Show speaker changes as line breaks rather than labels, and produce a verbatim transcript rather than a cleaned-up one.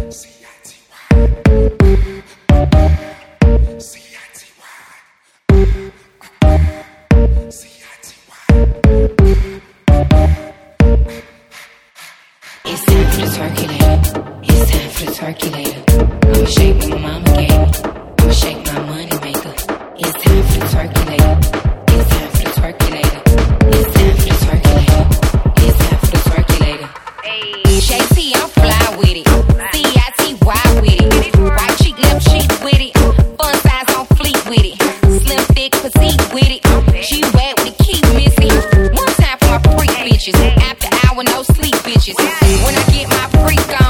It's time for the turkey later. It's time for the turkey later. I'ma shake what my mama gave me. I'ma shake my money maker. It's time for the turkey later. It's time for the turkey later. It's time for the turkey later. It's time for the turkey later. Hey, J T, I'm fly with it. C I T Y with it. Right cheek, left cheek with it. Fun size on fleet with it. Slim, thick, petite with it. G wet with the key missing. One time for my freak bitches. After hour, no sleep bitches. When I get my freak on.